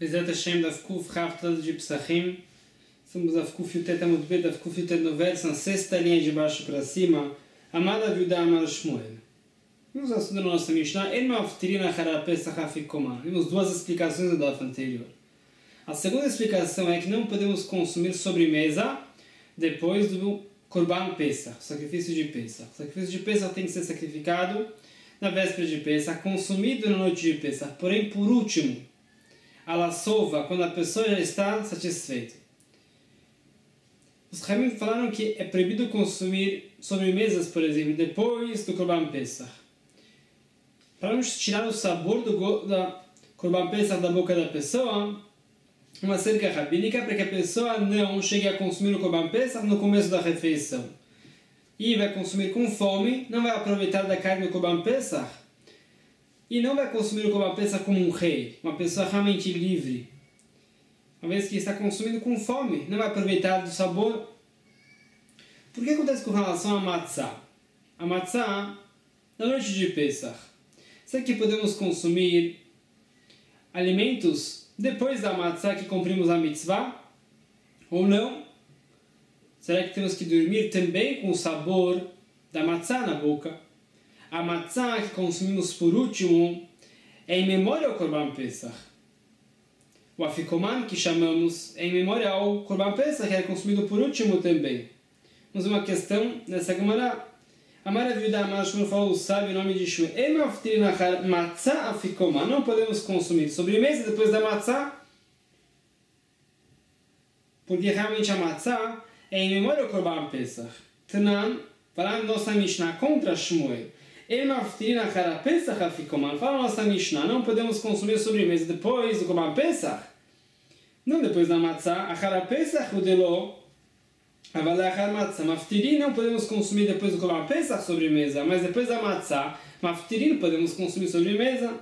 Bezerra Hashem da Fkuf Haftada de Psachim. Estamos a Fkuf Yutet Amud da Fkuf Yutet Novedes, na sexta linha de baixo para cima. Amada Viuda Amar Shmuel. Vimos a estudo da nossa Mishnah. En Maftirina Harapesach Afikoman. Vimos duas explicações do daf anterior. A segunda explicação é que não podemos consumir sobremesa depois do Korban Pesach, sacrifício de Pesach. O sacrifício de Pesach tem que ser sacrificado na véspera de Pesach, consumido na noite de Pesach. Porém, por último, a lassova, quando a pessoa já está satisfeita. Os Ramim falaram que é proibido consumir sobremesas, por exemplo, depois do Korban Pesach. Para não tirar o sabor da Korban Pesach da boca da pessoa, uma cerca rabínica para que a pessoa não chegue a consumir o Korban Pesach no começo da refeição. E vai consumir com fome, não vai aproveitar da carne do Korban Pesach, e não vai consumir o Korban Pesach como um rei, uma pessoa realmente livre. Uma vez que está consumindo com fome, não vai aproveitar do sabor. Por que acontece com relação à matzah? A matzah, na noite de Pesach, será que podemos consumir alimentos depois da matzah que cumprimos a mitzvah? Ou não? Será que temos que dormir também com o sabor da matzah na boca? A matzah que consumimos por último é em memória ao Korban Pesach. O afikoman que chamamos é em memória ao Korban Pesach, que é consumido por último também. Temos uma questão nessa Gemara. A maravilha Amar Shmuel falou o sábio em nome de Shmuel. Matzah afikoman. Não podemos consumir sobremesa depois da matzah, porque realmente a matzah é em memória ao Korban Pesach. Tanan, falando nossa Mishnah contra Shmuel. Fala nossa Mishnah, não podemos consumir sobremesa depois do Korban Pesach. Não depois da matzah. Achar Pesach udelo. Avalachar matzah. Maftirin não podemos consumir depois do Korban Pesach sobremesa, mas depois da matzah, maftirin podemos consumir sobremesa.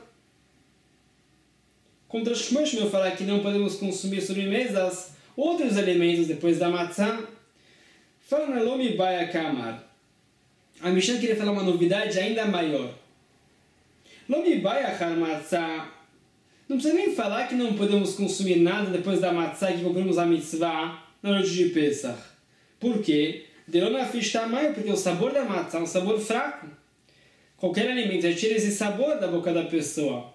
Contra Shmuel falar que não podemos consumir sobremesas, outros alimentos depois da matzah. Fala na Lomi Baya Kamar. A Mishnah queria falar uma novidade ainda maior. Lomi Baya Har matzah. Não precisa nem falar que não podemos consumir nada depois da matzah que cumprimos a mitzvah na noite de Pesach. Por quê? Porque o sabor da matzah é um sabor fraco. Qualquer alimento já tira esse sabor da boca da pessoa.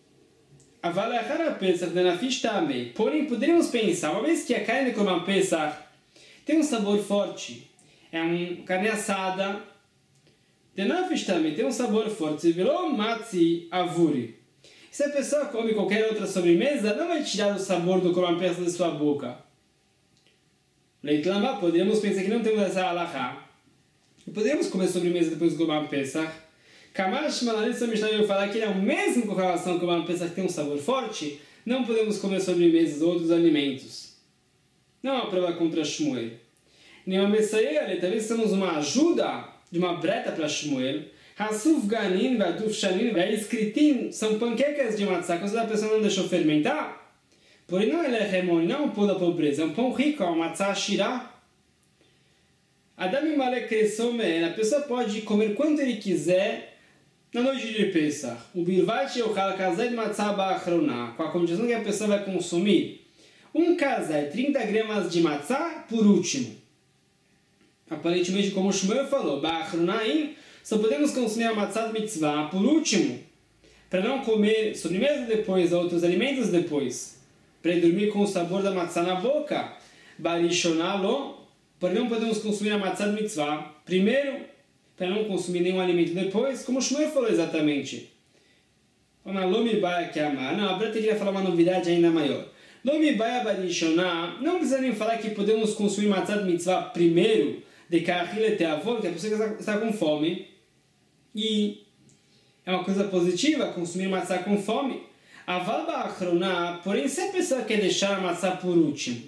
Porém, poderíamos pensar, uma vez que a carne como a Pesach tem um sabor forte, é uma carne assada, também tem um sabor forte, virou matzi avuri. Se a pessoa come qualquer outra sobremesa, não vai tirar o sabor do Korban Pesach da sua boca. Leitlambá, poderíamos pensar que não temos essa alahá. Podemos comer sobremesa depois do Korban Pesach. Kamash Malarissa Mishnah veio falar que é o mesmo com relação ao Korban Pesach que tem um sabor forte, não podemos comer sobremesas ou outros alimentos. Não é uma prova contra Shmuel. Nem uma messaia, talvez temos uma ajuda de uma breta para Shmuel. Hasuf ganin vaduf shanin escritinho são panquecas de matzah, quando a pessoa não deixou fermentar. Porém não é lemon, não é um pão da pobreza, é um pão rico, é uma matzah shirah. Adam Malek Kresomen, a pessoa pode comer quanto ele quiser na noite de Pesach. O bilvat e o halakazai matzah ba'achrona, com a condição que a pessoa vai consumir um kazai, 30 gramas de matzah por último. Aparentemente, como o Shmuel falou, ba'achronaim, só podemos consumir a matzah de mitzvah por último, para não comer sobremesa depois, outros alimentos depois, para dormir com o sabor da matzah na boca. Barishonalo, porém não podemos consumir a matzah de mitzvah primeiro, para não consumir nenhum alimento depois, como o Shmuel falou exatamente. Não, a Breta queria falar uma novidade ainda maior. Lomi Baya Barishoná, não precisa nem falar que podemos consumir matzah de mitzvah primeiro, de kahile teavon, que a pessoa está com fome, e é uma coisa positiva consumir matzah com fome. Aval ba'achroná, porém se a pessoa quer deixar a matzah por último,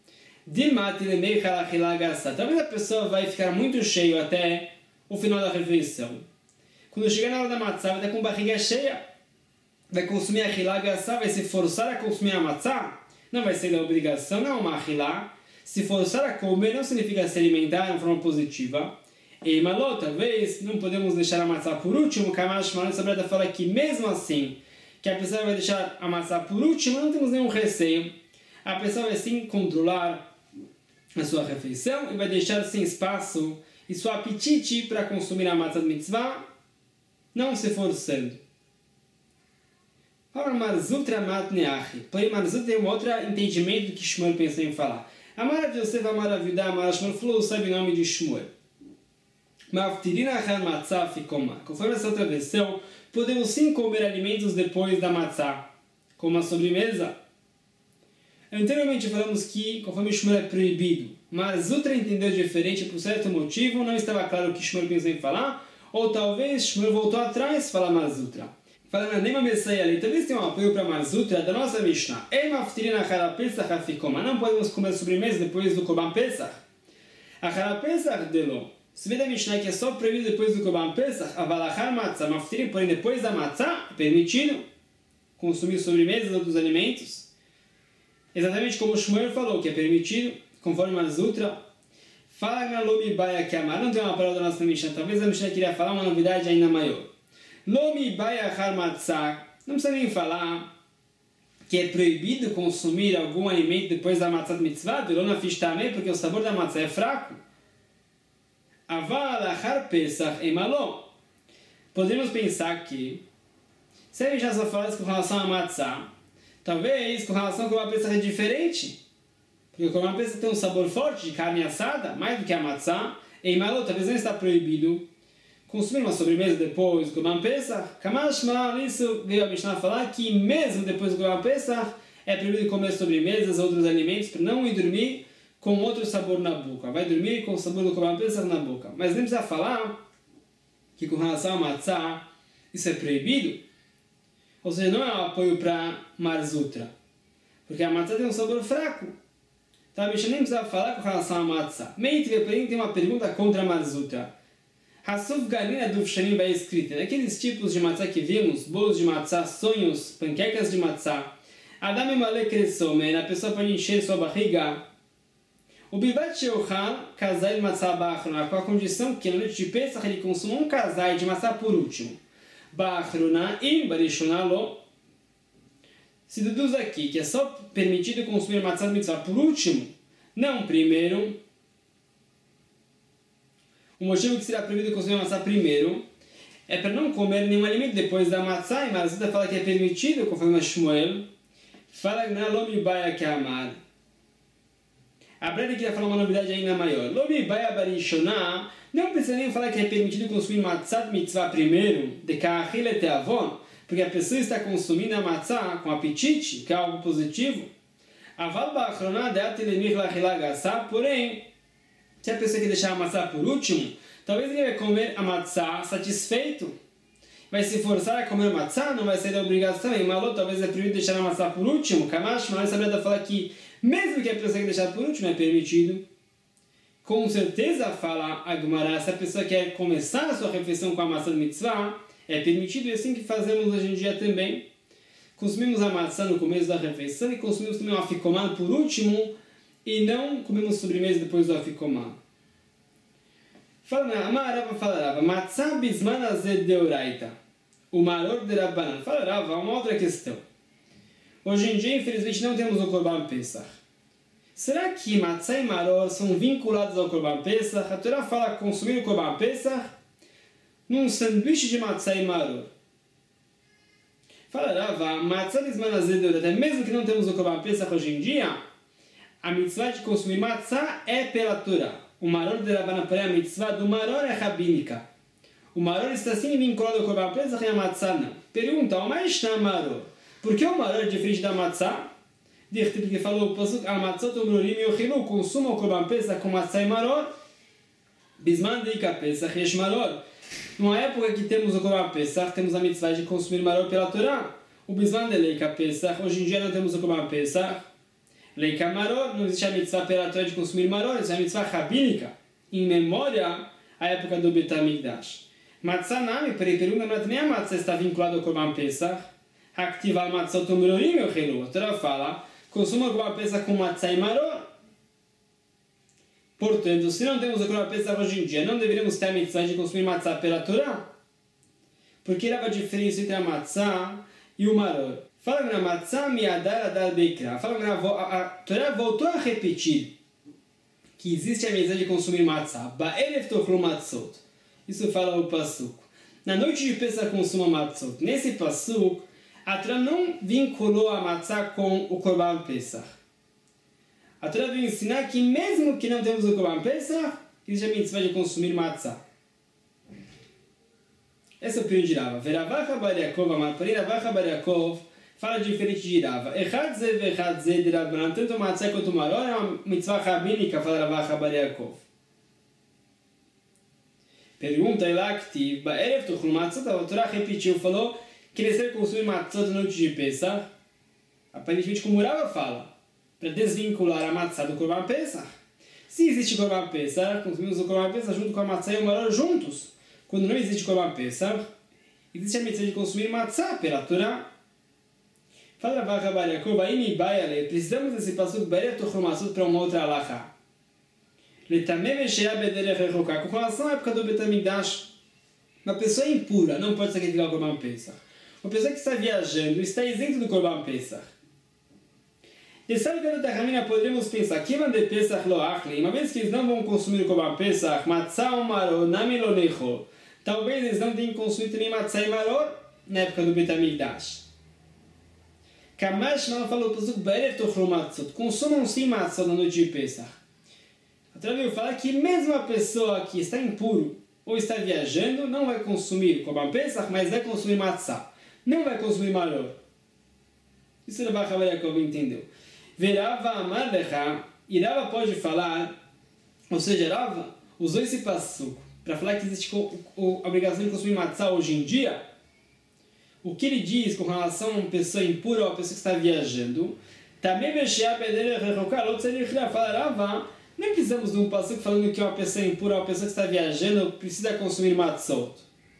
talvez a pessoa vai ficar muito cheio até o final da refeição. Quando chegar na hora da matzah, vai estar com barriga cheia, vai consumir a hilagassá, vai se forçar a consumir a matzah, não vai ser da obrigação, não é uma hilá. Se forçar a comer não significa se alimentar de uma forma positiva. E maló, talvez, não podemos deixar a matzah por último. Kamash Malan Sabrata fala que mesmo assim, que a pessoa vai deixar a matzá por último, não temos nenhum receio. A pessoa vai sim controlar a sua refeição e vai deixar sem espaço e seu apetite para consumir a matzá de mitzvah, não se forçando. Fala Marzutra Matneachi. Porém, Marzutra tem um outro entendimento que Shmuel pensou em falar. Amar Yosef, Amar Avidah, Amar Shmuel falou, sabe o nome de Shmuel. Maftirina Achar Matzah Fikoma. Conforme essa outra versão, podemos sim comer alimentos depois da matzah, como a sobremesa. Anteriormente falamos que, conforme Shmuel é proibido, Marzutra entendeu diferente por certo motivo, não estava claro o que Shmuel pensou em falar, ou talvez Shmuel voltou atrás e falou Marzutra. Falando na Nema Messiah ali, talvez tenha um apoio para Marzutra da nossa Mishnah. Não podemos comer sobremesa depois do Korban Pesach. Achar Pesach delo. Se vê da Mishnah que é só proibido depois do Korban Pesach, avalachar matzah, maftirim, porém depois da matzah, é permitido consumir sobremesas e outros alimentos. Exatamente como o Shmuel falou, que é permitido, conforme Marzutra. Fala na Lomi Baia que amar. Não tem uma palavra da nossa Mishnah. Talvez a Mishnah queria falar uma novidade ainda maior. Lomi Baia Har Matzah. Não precisa nem falar que é proibido consumir algum alimento depois da matzah de mitzvah, porque o sabor da matzah é fraco. Aval Har Pesach Emalom. Podemos pensar que, se a Mishnah só fala com relação à matzah, talvez com relação ao Korban Pesach é diferente. Porque o Korban Pesach tem um sabor forte de carne assada, mais do que a matzah. Emalom talvez não está proibido consumir uma sobremesa depois do Korban Pesach. Kamash Mal, isso veio a Mishnah falar que mesmo depois do Korban Pesach é proibido comer sobremesas ou outros alimentos para não ir dormir com outro sabor na boca. Vai dormir com o sabor do Korban Pesach na boca. Mas nem precisa falar que com relação a matzah isso é proibido. Ou seja, não é um apoio para Marzutra. Porque a matzah tem um sabor fraco. Então a Mishnah nem precisa falar com relação a matzah. Meitve, porém, tem uma pergunta contra Marzutra. Hasuf Galina Duvshanim vai escrita. Daqueles tipos de matzah que vimos, bolos de matzah, sonhos, panquecas de matzah. Adam Emale Kresomen, a pessoa pode encher sua barriga. O Bivat Sheochal, Kazai matzah Bachrona, com a condição que na noite de Pesach ele consuma um kazai de matzah por último. Bachrona im Barishona lo. Se deduz aqui que é só permitido consumir matzah de mitzvah por último, não primeiro. O motivo que será proibido consumir matzah primeiro é para não comer nenhum alimento depois da matzah, e Marzutra fala que é permitido, conforme a Shmuel. Fala na Lomi Baia que amar. A Breda queria falar uma novidade ainda maior. Lomi Baia Barishona, não precisa nem falar que é permitido consumir matzah de mitzvah primeiro, de ka'achil et avon, porque a pessoa está consumindo a matzah com apetite, que é algo positivo. Aval ba'achrona de'at lemich la'achila gassah, porém, se a pessoa quer deixar a matzah por último, talvez ele vai comer a matzah satisfeito. Vai se forçar a comer matzah, não vai ser da obrigação. E malô, talvez é proibido deixar a matzah por último. Kamash, mas a Breda fala que, mesmo que a pessoa quer deixar por último, é permitido. Com certeza, fala a Gemara, se a pessoa quer começar a sua refeição com a matzah de mitzvah, é permitido, e assim que fazemos hoje em dia também. Consumimos a matzah no começo da refeição e consumimos também o afikomah por último, e não comemos sobremesa depois do afikomah. Fala, Amarava falarava, matzah bisman azed deoraita, o maror de Rabbanan. Falarava, uma outra questão. Hoje em dia, infelizmente, não temos o Korban Pesach. Será que matzah e maror são vinculados ao Korban Pesach? A Torá fala consumir o Korban Pesach num sanduíche de matzah e maror. Falarava, matzah bisman azed deoraita, mesmo que não temos o Korban Pesach hoje em dia, a mitzvah de consumir matzah é pela Torá. O maror de Rabbanan, porém, a mitzvah do maror é rabínica. O maror está sim vinculado ao Korban Pesach e a matzah não. Pergunta, o mais está maror. Por que o maror é diferente da matzah? Porque falou o pasuk, a matzah tomrorim e o chilu, consuma o Korban Pesach com matzah e maror. Bisman deika Pesach yesh maror. Numa época que temos o Korban Pesach, temos a mitzvah de consumir maror pela Torá. O bisman deika Pesach, hoje em dia não temos o Korban Pesach. Leika maror, não existe a mitzvah pela Torá de consumir maror, existe a mitzvah rabínica, em memória à época do Bet HaMikdash. Matzah nami, pergunta, nem a matzah está vinculada ao Korban Pesach. Haktival matzah tomrorim e o chilu. A Torá fala, consuma o Korban Pesach com matzah e maror. Portanto, se não temos o Korban Pesach hoje em dia, não deveríamos ter a mitzvah de consumir matzah pela Torá? Porque era a diferença entre a matzah e o maror. Fala na matzah miadar adar beikra. Fala a Torá voltou a repetir que existe a mesa de consumir matzah. Ba'erev tochlu matzot. Isso fala o pasuk. Na noite de Pesach consuma matzot. Nesse pasuk, a Torá não vinculou a matzah com o Korban Pesach. A Torá veio ensinar que mesmo que não temos o Korban Pesach, existe a mitzvah de consumir matzah. Essa é a opinião de Rava. Veravach bar Yaakov amar, porém Ravach bar Yaakov fala diferente de Rava. Echad ze vechad ze de Rabbanan, tanto matzah quanto maror é uma mitzvah rabínica, fala Ravach bar Yaakov. Pergunta Elaktiv, Ba'erev tochlu matzot, a Torá repetiu, falou que eles devem consumir matzot na noite de Pesach, aparentemente como Rava fala, para desvincular a matzah do Korban Pesach. Se existe Korban Pesach, consumimos o Korban Pesach junto com a matzah e o maror juntos. Quando não existe Korban Pesach, existe a mitzvah de consumir matzah pela Torá. Fala Ravach bar Yaakov, precisamos desse passuco Ba'erev tochlu matzot para uma outra halakha. Com relação à época do Betamigdash, uma pessoa impura não pode sacrificar o Korban Pesach. Uma pessoa que está viajando está isento do Korban Pesach. E sabe que no Tachamina poderíamos pensar que de Pesach lo achli, uma vez que eles não vão consumir o Korban Pesach, matzah ou maror, nami lo necho, talvez eles não tenham que consumir também matzah e maror na época do Betamigdash. Kamash não falou para o Ba'erev tochlu matzot, consumam sim matzah na noite de Pesach. A Torá veio falar que mesmo a pessoa que está impuro ou está viajando não vai consumir Korban Pesach, mas vai consumir matzah. Não vai consumir maror. Isso Ravach bar Yaakov entendeu. Verava amar lecha, e Rava pode falar, ou seja, Rava usou esse passuco para falar que existe a obrigação de consumir matzah hoje em dia. O que ele diz com relação a uma pessoa impura ou a pessoa que está viajando, também fala Rava, nem precisamos de um passuco falando que uma pessoa impura ou uma pessoa que está viajando precisa consumir matzot.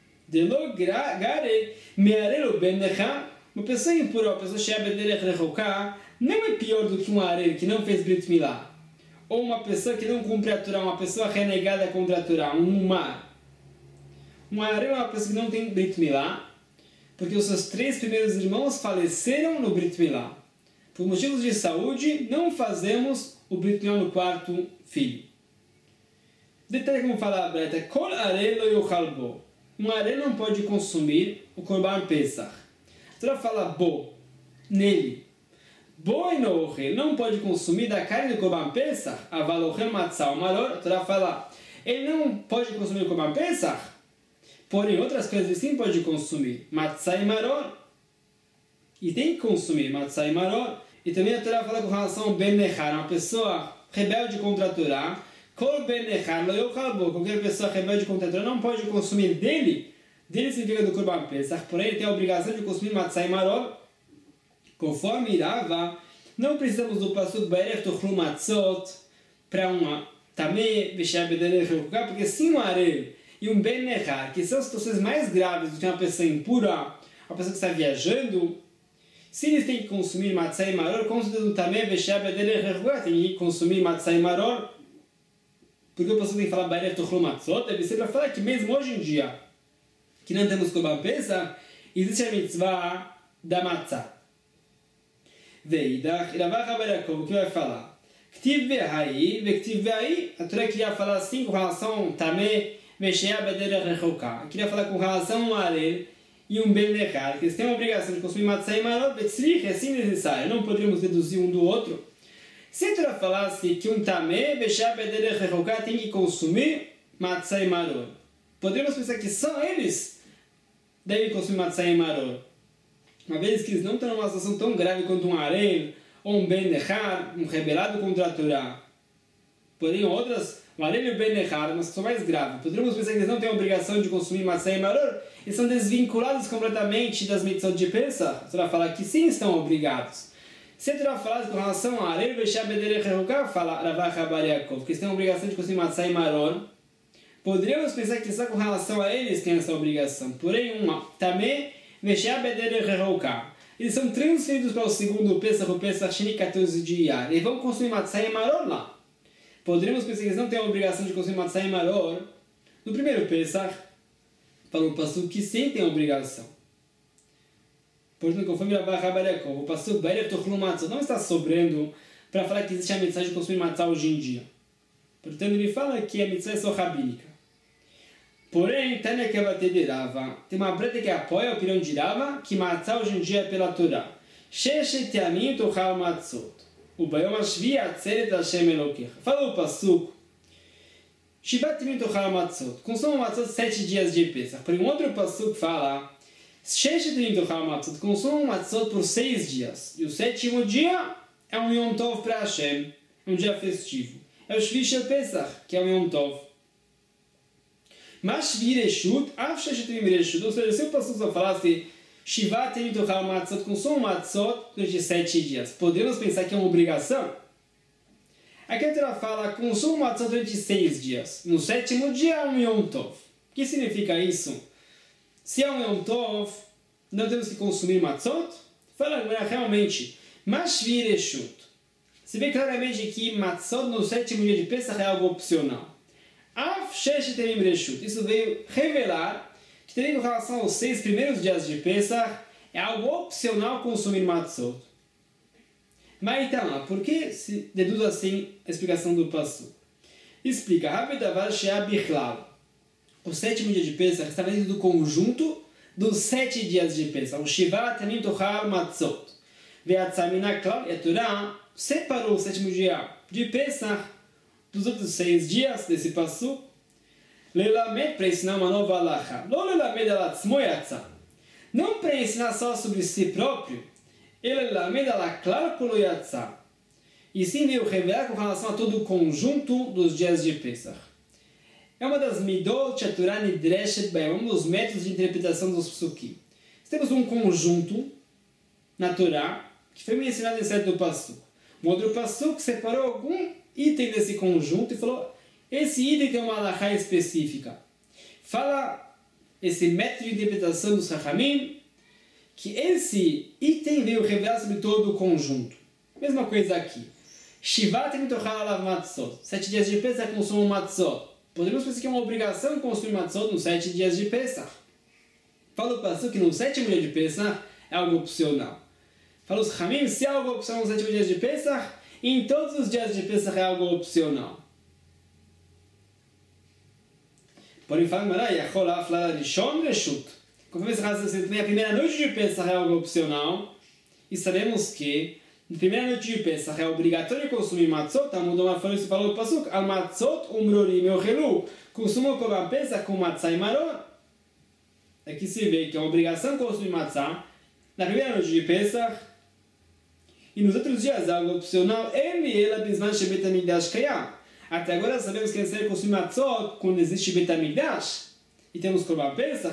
Uma pessoa impura ou uma pessoa cheia não é pior do que um arel que não fez Brit Milá. Ou uma pessoa que não cumpre a Torá, uma pessoa renegada contra a Torá, um mar. Um arel é uma pessoa que não tem Brit Milá, porque os seus 3 primeiros irmãos faleceram no Brit Milá. Por motivos de saúde, não fazemos o Brit Milá no 4º filho. Detalhe como fala a Breta, Kol arel lo yochal bo. Um arel não pode consumir o Korban Pesach. A Torá fala bo, nele. Bo enochel, não pode consumir da carne do Korban Pesach. Avalochel matzah o maror. A Torá fala, ele não pode consumir o Korban Pesach. Porém, outras coisas ele sim pode consumir. Matzah e maror. E tem que consumir matzah e maror. E também a Torá fala com relação ao ben nechar, uma pessoa rebelde contra a Torá. Kol ben nechar lo yochal bo. Qualquer pessoa rebelde contra a Torá não pode consumir dele. Dele significa do Korban Pesach. Porém, ele tem a obrigação de consumir matzah e maror. Conforme Rava, não precisamos do passuco Ba'erev tochlu matzot para uma tameh v'shea b'derech rechukah, porque sim um arel e um ben nechar, que são situações mais graves do que uma pessoa impura, uma pessoa que está viajando, se eles têm que consumir matzah e maror, com certeza no tameh v'shea b'derech rechukah tem que consumir matzah e maror, porque o passuco tem que falar Ba'erev tochlu matzot, deve ser para falar que mesmo hoje em dia, que não temos Korban Pesach, existe a mitzvah da matzah. Veidach, Ravach bar Yaakov, o que vai falar? Ktiv ve'hai, ve'ktiv ve'hai. A Torá queria falar assim com relação a tameh v'shea b'derech rechukah. Queria falar com relação a um arel e um ben nechar, que eles têm a obrigação de consumir matzah e maror, betzrich, é assim necessário. Não poderíamos deduzir um do outro. Se a Torá falasse que um tameh v'shea b'derech rechukah tem que consumir matzah e maror, poderíamos pensar que só eles devem consumir matzah e maror. Uma vez que eles não estão numa situação tão grave quanto um arel ou um ben nechar, um rebelado contra a Torá. Porém, outras, o arel e o ben nechar, uma situação mais grave. Poderíamos pensar que eles não têm a obrigação de consumir matzah e maror, eles são desvinculados completamente das mitzvot de Pesach. A Torá fala que sim, estão obrigados. Se a Torá falasse com relação a arel v'shea b'derech rechukah, fala Ravach bar Yaakov, que eles têm a obrigação de consumir matzah e maror, poderíamos pensar que só com relação a eles têm essa obrigação. Porém, uma tameh v'shea b'derech rechukah, eles são transferidos para o segundo Pesach, o Pesach Sheni 14 de Iyar. Eles vão consumir matzah e maror lá. Poderíamos pensar que eles não têm a obrigação de consumir matzah e maror no primeiro Pesach, para o passuco que sim tem a obrigação. Portanto, conforme Rav Yaakov, o pasuk Ba'erev tochlu matzot não está sobrando para falar que existe a mitzvah de consumir matzah hoje em dia. Portanto, ele fala que a mitzvah é só rabínica. Porém, Tânia Kevatei de Rava, tem uma breta que apoia a opinião de Rava, que matzah hoje em dia é pela Torá. Sheshet yamim tochal matzot. O Bayom Hashvi atzeret Hashem Elokecha. Fala o pasuk. Shivat yamim tochal matzot. Consuma matzot 7 dias de Pesach. Por um outro pasuk fala. Sheshet yamim tochal matzot. Consuma matzot por 6 dias. E o 7º dia é um Yom Tov para Hashem. Um dia festivo. É o Shvi Shel Pesach, que é um Yom Tov. Mas vireshut, afshashetim vireshut, ou seja, se o pastor só falasse Shivat yamim tochal matzot, consuma matzot durante 7 dias, podemos pensar que é uma obrigação? Aqui a Torá fala, consuma matzot durante 6 dias, no 7º dia é um Yom Tov. O que significa isso? Se é um Yom Tov, não temos que consumir matzot? Fala realmente, mas vireshut. Se vê claramente que matzot no 7º dia de Pesach é algo opcional. Isso veio revelar que, tendo em relação aos 6 primeiros dias de Pesach, é algo opcional consumir matzot. Mas então, por que se deduz assim a explicação do pasuk? Explica, o 7º dia de Pesach está dentro do conjunto dos 7 dias de Pesach. O Shivat Yamim Tochal Matzot. E a Torá separou o 7º dia de Pesach dos outros 6 dias desse pasuk, Lelamed, para ensinar uma nova halakha. Não para ensinar só sobre si próprio, e sim veio revelar com relação a todo o conjunto dos dias de Pesach. É uma das midot Torá nidreshet b'hem, um dos métodos de interpretação dos psukim. Temos um conjunto na Torá que foi me ensinado em certo pasuk. Um outro pasuk separou algum item desse conjunto e falou, esse item tem uma halakha específica. Fala esse método de interpretação dos Chachamim, que esse item veio revelar sobre todo o conjunto. Mesma coisa aqui. Shivat yamim tochal alav matzot. 7 dias de Pesach consumam matzot. Podemos pensar que é uma obrigação consumir matzot nos 7 dias de Pesach. Fala o pasuk que no 7º dia de Pesach é algo opcional. Fala os Chachamim, se é algo opcional nos 7 dias de Pesach, em todos os dias de Pesach é algo opcional. Porém, fala Mará, Yachol Afla Rishon Reshut. Conforme esse raciocínio também, a primeira noite de Pesach é algo opcional. E sabemos que, na primeira noite de Pesach é obrigatório consumir matzot. Talmud Omar falou no pasuk, al matzot umrorim euchelu. Consumam o korban Pesach com matzah e maror. Aqui se vê que é uma obrigação consumir matzah na primeira noite de Pesach. E nos outros dias, algo opcional, até agora sabemos que é necessário consumir matzot quando existe Bet HaMikdash. E temos Korban Pesach,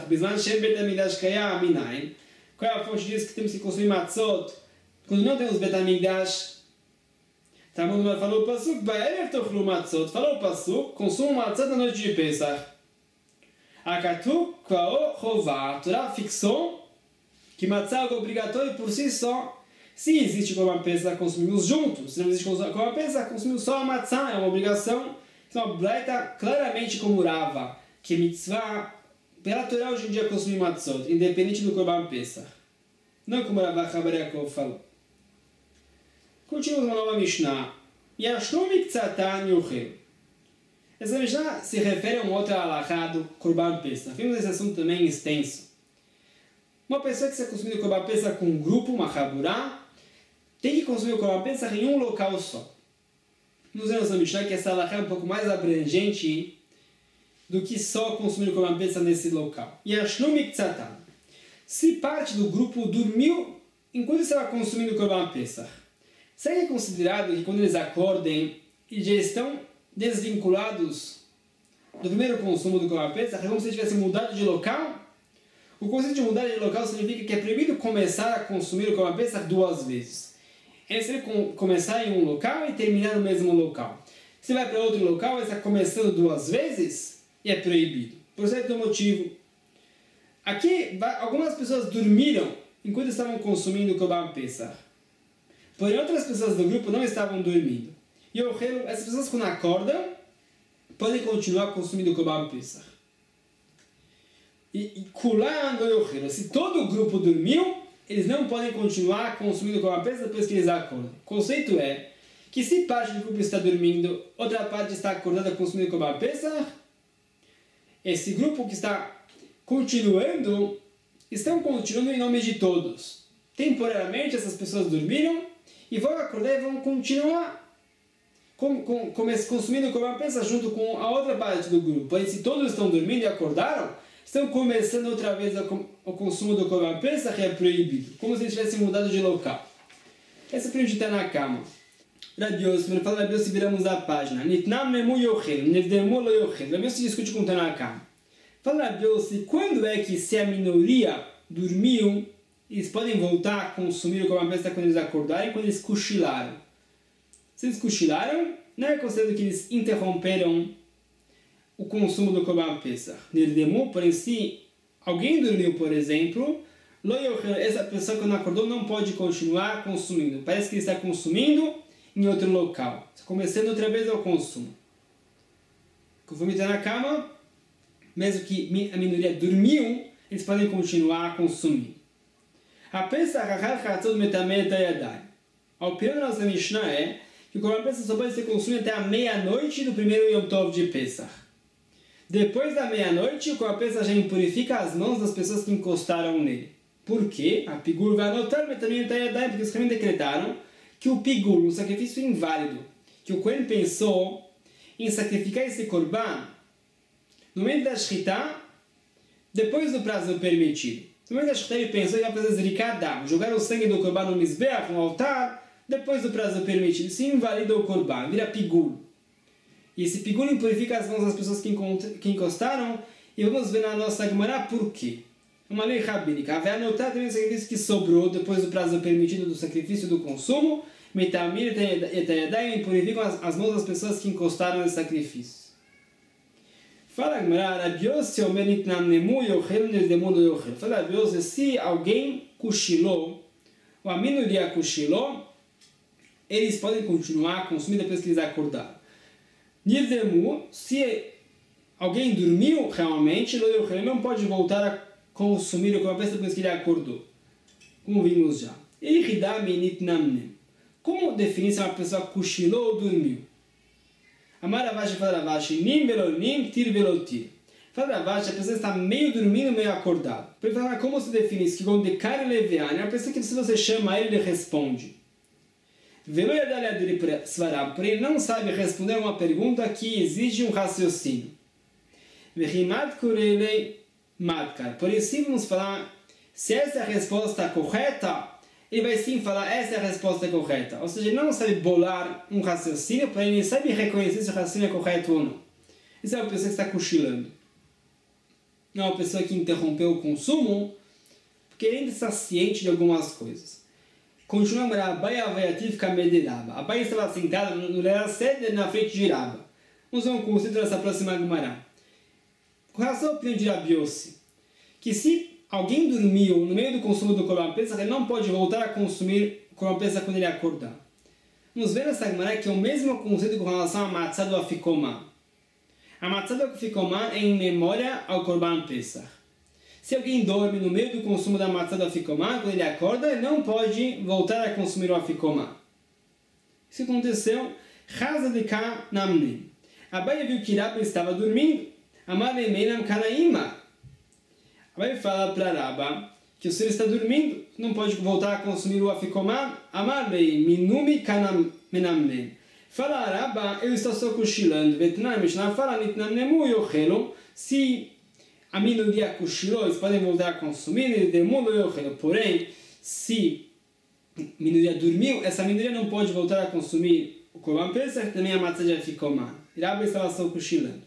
qual é a fonte disso que temos que consumir matzot quando não temos Bet HaMikdash? Talmud falou o pasuk, falou o pasuk, consumam matzot na noite de Pesach. Akatu Kvao Chová, a Torá fixou que matzah é algo obrigatório por si só. Se existe Korban Pesach, consumimos juntos. Se não existe Korban Pesach, consumimos só a matzah, é uma obrigação. Então a Braita claramente como Rava, que mitzvah, pela Torá hoje em dia consumir matzot, independente do Korban Pesach. Não como Rav Yaakov falou. Continuamos uma nova Mishnah. Yashnu miktzatan yuchel. Essa Mishnah se refere a uma outra halakha do Korban Pesach. Vimos esse assunto também extenso. Uma pessoa que está consumindo o Korban Pesach com um grupo, uma chaburá, tem que consumir o Korban Pesach em um local só. Nos vemos na Mishnah que essa halakha é um pouco mais abrangente do que só consumir o Korban Pesach nesse local. Yashnu miktzatan. Se parte do grupo dormiu enquanto estava consumindo o Korban Pesach, será que é considerado que quando eles acordem e já estão desvinculados do primeiro consumo do Korban Pesach, é como se tivessem mudado de local? O conceito de mudar de local significa que é proibido começar a consumir o Korban Pesach 2 vezes. É necessário começar em um local e terminar no mesmo local. Se vai para outro local, está começando 2 vezes e é proibido. Por certo motivo. Aqui, algumas pessoas dormiram enquanto estavam consumindo o Korban Pesach. Porém, outras pessoas do grupo não estavam dormindo. E essas pessoas, quando acordam, podem continuar consumindo o Korban Pesach. E se todo o grupo dormiu, eles não podem continuar consumindo Korban Pesach depois que eles acordam. O conceito é que se parte do grupo está dormindo, outra parte está acordada consumindo Korban Pesach, esse grupo que está continuando, estão continuando em nome de todos. Temporariamente essas pessoas dormiram e vão acordar e vão continuar consumindo Korban Pesach junto com a outra parte do grupo. Porém, se todos estão dormindo e acordaram, estão começando outra vez o consumo do Korban Pesach, é proibido. Como se eles tivessem mudado de local. Essa é para a gente estar na cama. Rabi Yossi, quando fala Rabi Yossi, viramos a página. Nitnam nemu yochel, nirdemu lo yochel. Rabi Yossi discute com o Tanakama. Fala Rabi Yossi, quando é que se a minoria dormiu, eles podem voltar a consumir o Korban Pesach quando eles acordarem, quando eles cochilaram. Se eles cochilaram, não é considerado que eles interromperam o consumo do Korban Pesach. Nirdemu, porém, se alguém dormiu, por exemplo, lo yochel, essa pessoa quando acordou não pode continuar consumindo. Parece que ele está consumindo em outro local. Começando outra vez ao consumo. Conforme está na cama, mesmo que a minoria dormiu, eles podem continuar a consumir. A opinião da nossa Mishnah é que o Korban Pesach só pode ser consumido até a meia-noite do primeiro Yom Tov de Pesach. Depois da meia-noite, o Korban Pesach já impurifica as mãos das pessoas que encostaram nele. Por quê? A Pigur vai anotar porque os caminhos decretaram que o Pigur, um sacrifício inválido, que o Kohen pensou em sacrificar esse Korban no momento da Shritá, depois do prazo permitido. No momento da Shritá ele pensou que ia fazer Zrikadá, jogar o sangue do Korban no Mizbeach, no altar, depois do prazo permitido. Isso invalida o Korban, vira Pigur. E esse Pigur impurifica as mãos das pessoas que encostaram, e vamos ver na nossa Gemara por quê. Uma lei rabínica. Vai anotar também o sacrifício que sobrou depois do prazo permitido do sacrifício do consumo. Metamir e Tayadai impurificam as mãos das pessoas que encostaram nesse sacrifício. Fala Gemara, Rabi Yossi omer nitnamnemu yochel nirdemu lo yochel. Fala Rabi Yossi, se alguém cochilou, ou a minoria cochilou, eles podem continuar a consumir depois que eles acordaram. Nirdemu, se alguém dormiu realmente, lo yochel, não pode voltar a consumir o Korban Pesach depois que ele acordou. Como vimos já. Como definir se uma pessoa cochilou ou dormiu? Amar Ravashi fala Ravashi, nim velonim, tir velotir. Fala Ravashi, a pessoa está meio dormindo, meio acordado. Ele fala, como se define isso? Que quando decai levear, é uma pessoa que se você chama ele responde. Porém, ele não sabe responder a uma pergunta que exige um raciocínio. Por isso, vamos falar, se essa é a resposta correta, ele vai sim falar, essa é a resposta correta. Ou seja, ele não sabe bolar um raciocínio, porém ele sabe reconhecer se o raciocínio é correto ou não. Isso é uma pessoa que está cochilando. Não é uma pessoa que interrompeu o consumo, porque ele ainda está ciente de algumas coisas. Continua a Abai Avaiativ Kamed Raba. Abai estava sentado no Leila Seder na frente de Raba. Vamos ver um conceito dessa próxima Gemara. Com relação à opinião de Rabi Yossi, que se alguém dormiu no meio do consumo do Korban Pesach, ele não pode voltar a consumir o Korban Pesach quando ele acordar. Vamos ver nessa Gemara que é o mesmo conceito com relação à matzah do Afikoman. A matzah do Afikoman é em memória ao Korban Pesach. Se alguém dorme no meio do consumo da matzah do Afikoman, quando ele acorda, ele não pode voltar a consumir o Afikoman. Isso aconteceu, Chaza de Ka Namne. Abai viu que Rabba estava dormindo, Amar Meinam Kanaima. Vai falar para Rabba que o senhor está dormindo, não pode voltar a consumir o afikoman. Amarei minumi kanam menamne. Fala Rabba, eu estou só cochilando. Vetnam Mishnah fala nitnamnemu yochelo. Se a minoria cochilou, eles podem voltar a consumir. Nitnamnemu yochelo. Porém, se a minoria dormiu, essa minoria não pode voltar a consumir o Korban Pesach, também a matzah de afikoman. Rabba estava só cochilando.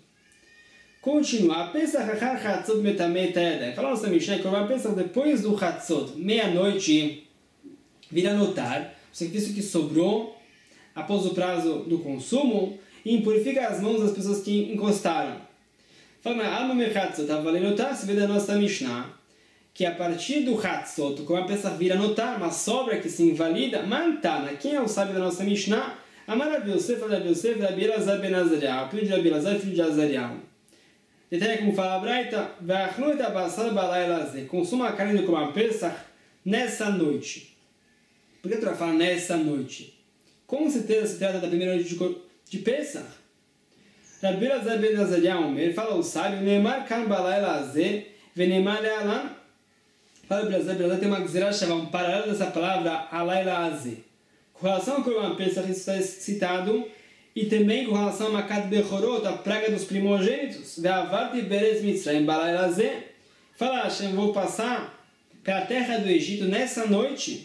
Continua. Pesach achar Chatzot metamei tayadai. Falamos na Mishnah que o Korban Pesach depois do Chatzot, meia-noite, vira notar o sacrifício que sobrou após o prazo do consumo e impurifica as mãos das pessoas que encostaram. Fala, Alma me Chatzot, estava lendo notar, se vê da nossa Mishnah, que a partir do Chatzot, o Korban Pesach vira notar, uma sobra que se invalida, Mantana, quem é o sábio da nossa Mishnah? Amar Rabi Yosef, Rabi Elazar ben Azariah, filho de Rabi Elazar, filho de Azariah. Detalhe como fala a Braita, consuma a carne do Korban Pesach nessa noite. Por que a Torá fala nessa noite? Com certeza se trata da primeira noite de Pesach. Rabbi Elazar ben Azariah Omer, fala o sábio, Neemar kan balayla azeh, veneemar le'alam. Fala Rabbi Elazar ben Azariah, tem uma gzerá chamada, um paralelo dessa palavra, alayla azeh. Com relação ao Korban Pesach, isso está citado, e também com relação a Makat Bechorot, a praga dos primogênitos, ve'avarti beretz Mitzrayim balayla azeh. Fala Hashem, vou passar pela terra do Egito nessa noite,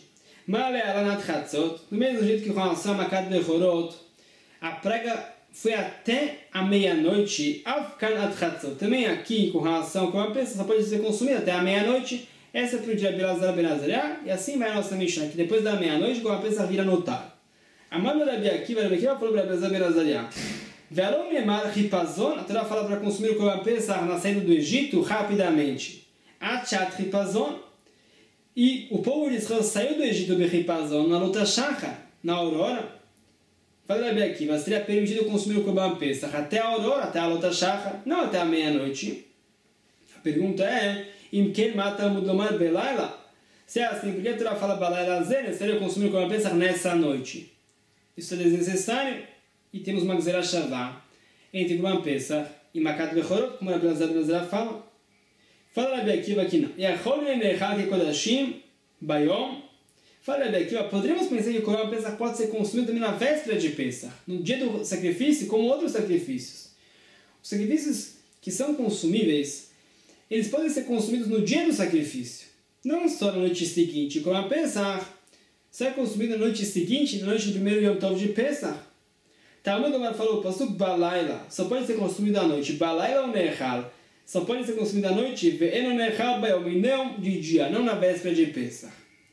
do mesmo jeito que com relação a Makat Bechorot, a praga foi até a meia-noite, também aqui com relação com a pessoa só pode ser consumida até a meia-noite. Essa é para o dia Elazar ben Azariah, e assim vai a nossa Mishnah, que depois da meia-noite com a pessoa vira notar. A mãe do Rabi Akiva falou para Elazar ben Azariah, Ve'alom lemar ripazon, a Torá fala para consumir o Korban Pesach na saída do Egito rapidamente. Achat ripazon, e o povo de Israel saiu do Egito berripazon na luta shachar, na aurora. Fala Rabi Akiva, seria permitido consumir o Korban Pesach até a aurora, até a luta shachar, não até a meia-noite. A pergunta é, imken mata mudomar belayla? Se é assim, por que a Torá fala balayla zene? Seria consumir o Korban Pesach nessa noite? Isso é desnecessário, e temos uma gzerá shavá entre Korban Pesach e Makat Bechorot, como a Rabbi Elazar ben Azariah fala. Fala Rabi Akiva que não. Yachol nechal kekodashim bayom. Fala Rabi Akiva, poderíamos pensar que o Korban Pesach pode ser consumido também na véspera de Pesach, no dia do sacrifício, como outros sacrifícios. Os sacrifícios que são consumíveis, eles podem ser consumidos no dia do sacrifício, não só na noite seguinte. O Korban Pesach será consumido na noite seguinte, na noite do primeiro Yom Tov de Pesach. Talmud Omar falou, pasuk balayla, só pode ser consumido à noite. Balayla ou nechal, só pode ser consumido à noite, ve'eno nechal bayom, e não de dia, não na véspera de Pesach.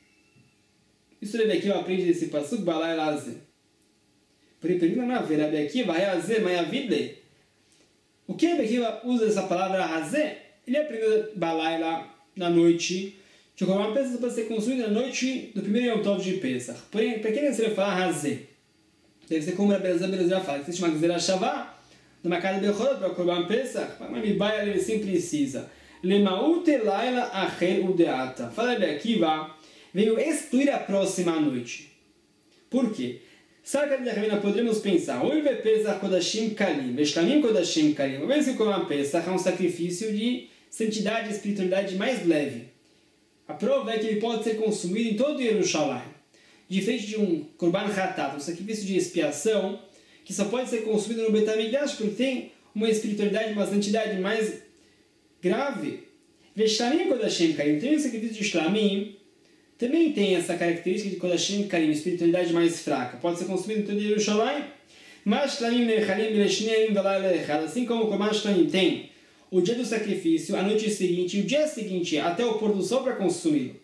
Isso Rabi Akiva aprende desse pasuk balayla azeh. Porque pergunta na vera, Rabi Akiva, azeh, mayavidle. O que Rabi Akiva usa essa palavra azeh? Ele aprendeu balayla na noite, que o Korban Pesach pode ser consumido na noite do primeiro Yom Tov de Pesach. Porém, para que ele deve falar azeh? Deve ser como Rabbi Elazar ben Azariah fala, existe uma gzerá shavá, do Makat Bechorot para o Korban Pesach, mas Mibai ele sim precisa. Lemaut elaila acher udeata. Fala Rabi Akiva, veio excluir a próxima noite. Por quê? Sabe que podemos pensar, Oive Pesach Kodashim Kalim, Veshlamim Kodashim Kalim. Uma vez que o Korban Pesach é um sacrifício de santidade e espiritualidade mais leve. A prova é que ele pode ser consumido em todo Yerushalayim. Diferente de um Korban Hatat, um sacrifício de expiação, que só pode ser consumido no Beit HaMikdash, porque tem uma espiritualidade, uma santidade mais grave. Veshlamim Kodashim Kalim. Tem o sacrifício de Shlamim, também tem essa característica de Kodashim Kalim, espiritualidade mais fraca. Pode ser consumido em todo Yerushalayim. Mas Shlamim Nechalim Beleshneim Velayla Echad. Assim como o Korban Shlamim tem o dia do sacrifício, a noite seguinte e o dia seguinte até o pôr do sol para consumi-lo.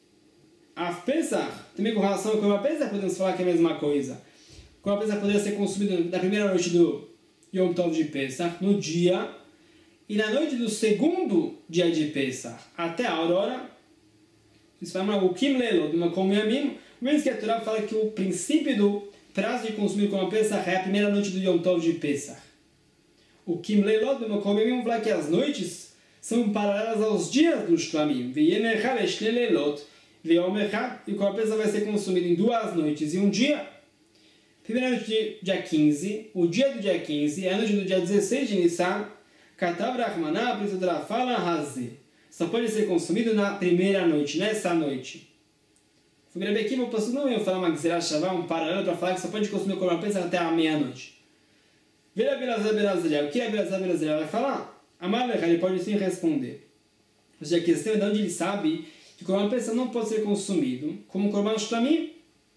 A Pesach, também com relação ao Korban Pesach, podemos falar que é a mesma coisa. O Korban Pesach poderia ser consumido na primeira noite do Yom Tov de Pesach, no dia, e na noite do segundo dia de Pesach, até a aurora. Isso vai chamar o Kim Lelo, de uma Komyamim, mesmo que a Torá fala que o princípio do prazo de consumir o Korban Pesach é a primeira noite do Yom Tov de Pesach. O Kim Lelo, de uma Komyamim, fala que as noites são paralelas aos dias do Shlamim. Ve'yenechal eshle lelot, ve'yom echad, e o Korban Pesach vai ser consumido em 2 noites e um dia. Primeira noite do dia 15, o dia do dia 15, é a noite do dia 16 de Nissan, Katav Rahmaná, a Torá fala Hazeh. Só pode ser consumido na primeira noite, nessa noite. Fui Rabi Akiva, o pastor não ia falar uma gzerá shavá, um paralelo para falar que só pode consumir o Korban Pesach até a meia-noite. Vê Rabi Elazar ben Azariah, o que Rabi Elazar ben Azariah vai falar? Amar Lecha, ele pode sim responder. Ou seja, a questão é de onde ele sabe que o Korban Pesach não pode ser consumido como o Korban Shlamim.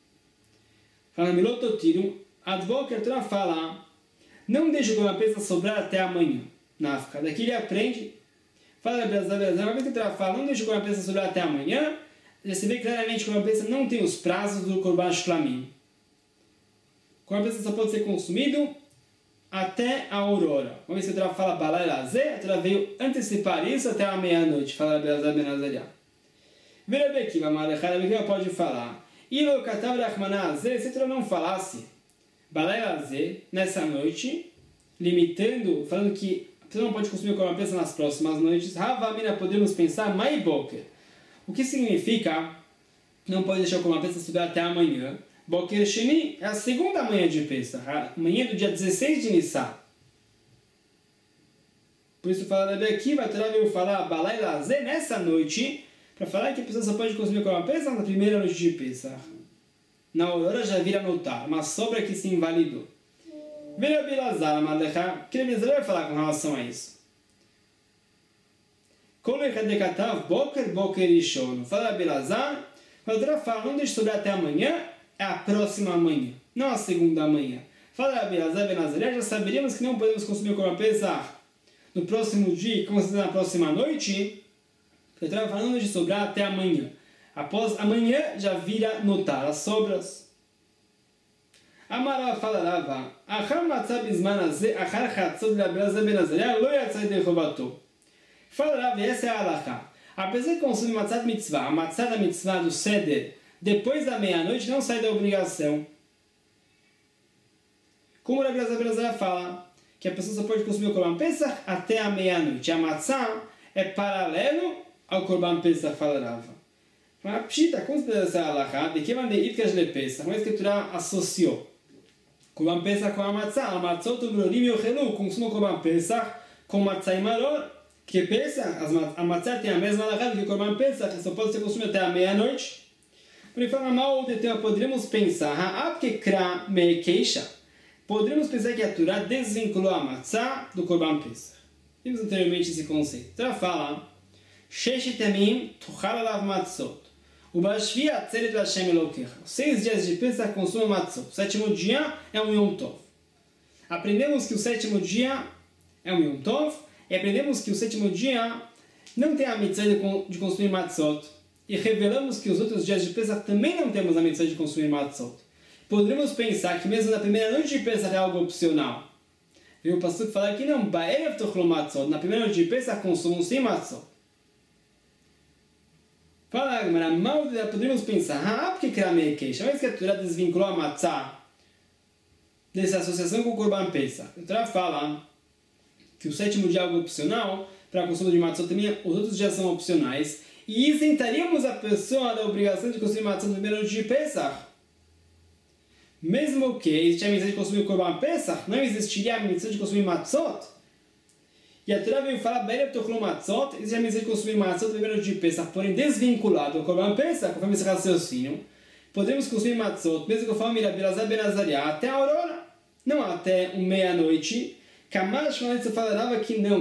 Fala Milototiro, Advok, a Torá fala, não deixe o Korban Pesach sobrar até amanhã. Na África. Daqui ele aprende. Fala Rabi Elazar ben Azariah, uma vez que a Torá fala, não deixe o Korban Pesach sobrar até amanhã, você vê claramente que o Korban Pesach não tem os prazos do Korban Shlamim. O Korban Pesach só pode ser consumido até a aurora. Uma vez que a Torá fala Balayla azeh, a Torá veio antecipar isso até a meia-noite. Fala Rabi Elazar ben Azariah. Vê Rabi Akiva, Rabi Akiva pode falar. Ilo katav rachmaná azeh, se a Torá não falasse Balayla azeh, nessa noite, limitando, falando que a pessoa não pode consumir o Korban Pesach nas próximas noites, Havamina, podemos pensar Mai Boker. O que significa não pode deixar o Corban Pesach subir até amanhã. Boker Sheni é a segunda manhã de Pesach, a manhã do dia 16 de Nissan. Por isso fala Rebbe Akiva, a Torá veio falar Balai Lazé nessa noite, para falar que a pessoa só pode consumir o Corban Pesach na primeira noite de Pesach. Na aurora já vira notar, uma sobra que se invalidou. Veio Bilazar, Madecha, que ele vai falar com relação a isso. Como é que Katav, Boker, Boker Ishon. Fala Bilazar, a Torá fala, não deixe subir até amanhã, é a próxima manhã, não a segunda manhã. Fala Bilazar, Benazaré, já saberíamos que não podemos consumir o Corban Pesach no próximo dia, como se na próxima noite, eu estava falando de sobrar até amanhã. Após amanhã já vira notar as sobras. Amara fala Rava, Achar matzah bizman azeh, achar chatzot le'Abelazar ben Azariah, lo yatzai de chovato. Fala Rava, essa é a halakha. A pessoa que consome matzah de mitzvah, a matzah da mitzvah do Seder, depois da meia-noite, não sai da obrigação. Como o Abelazar ben Azariah fala, que a pessoa só pode consumir o Corban Pesach até a meia-noite. A matzah é paralelo ao Corban Pesach, fala Rava. Mas, pshita, como se deve ser a halakha? De que maneira itkash le Pesach? Uma escritura associou Corban Pesach com a matzah. A matzot u'brorim yochelu, consuma o Corban Pesach com matzah e maror. Que Pesach, a matzah tem a mesma halakha do que o Corban Pesach, só pode ser consumido até a meia-noite. Por isso, mal de tema, poderíamos pensar, ha'apkekra me'keisha. Poderíamos pensar que a Torá desvinculou a matzah do Corban Pesach. Vimos anteriormente esse conceito. A Torá fala, Sheshet yamim tuchal alav matzot. Ubashvi atzeret Hashem Elokecha. 6 dias de Pesach consuma matzot. O sétimo dia é um Yom Tov. Aprendemos que o sétimo dia é um Yom Tov. E aprendemos que o sétimo dia não tem a mitzvah de consumir matzot. E revelamos que os outros dias de Pesach também não temos a mitzvah de consumir matzot. Poderíamos pensar que mesmo na primeira noite de Pesach é algo opcional. E o pastor fala que não, Ba'erev tochlo matzot. Na primeira noite de Pesach consumam sem matzot. Fala, mas mal poderíamos pensar, porque kramei queixa. Mas que a Torá desvinculou a matzah dessa associação com o Corban Pesach. A Torá fala que o sétimo dia é algo opcional, para consumo de matzot também, os outros dias são opcionais, e isentaríamos a pessoa da obrigação de consumir matzot na primeira noite de Pesach. Mesmo que existia a mitzvah de consumir o Corban Pesach, não existiria a mitzvah de consumir matzot. E a Torá veio falar, Ba'erev tochlo matzot, existe a mitzvah de consumir matzot na primeira noite de Pesach, porém desvinculado ao Corban Pesach, conforme esse raciocínio, podemos consumir matzot, mesmo que eu fale Abelazar ben Azariah, até a aurora, não até meia-noite. Kamash Manetza falava que não,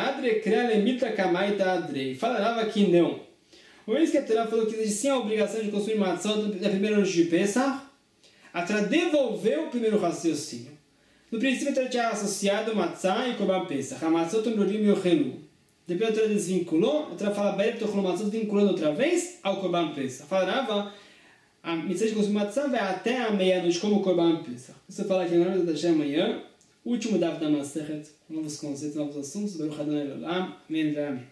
falava que não. Uma vez que a Torá falou que existe sim a obrigação de consumir matzot na primeira noite de Pesach, a Torá devolveu o primeiro raciocínio. No princípio, a Torá tinha associado matzah e Corban Pesach. A matzot u'brorim yochelu. Depois a Torá desvinculou, a Torá fala Ba'erev tochlo matzot, vinculando outra vez ao Corban Pesach. Falava, a mitzvah de consumir matzah vai até a meia-noite como o Corban Pesach. Você fala que agora da amanhã, último daf da Masechet, novos conceitos, novos assuntos. Baruch Adonai Olam. Amém.